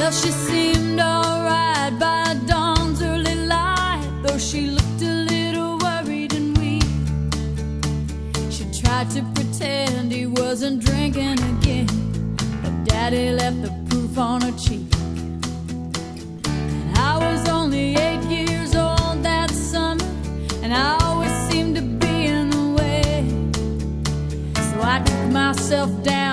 Well, she seemed alright by dawn's early light, though she looked a little worried and weak. She tried to pretend he wasn't drinking again, but Daddy left the proof on her cheek. And I was only 8 years old that summer, and I always seemed to be in the way. So I took myself down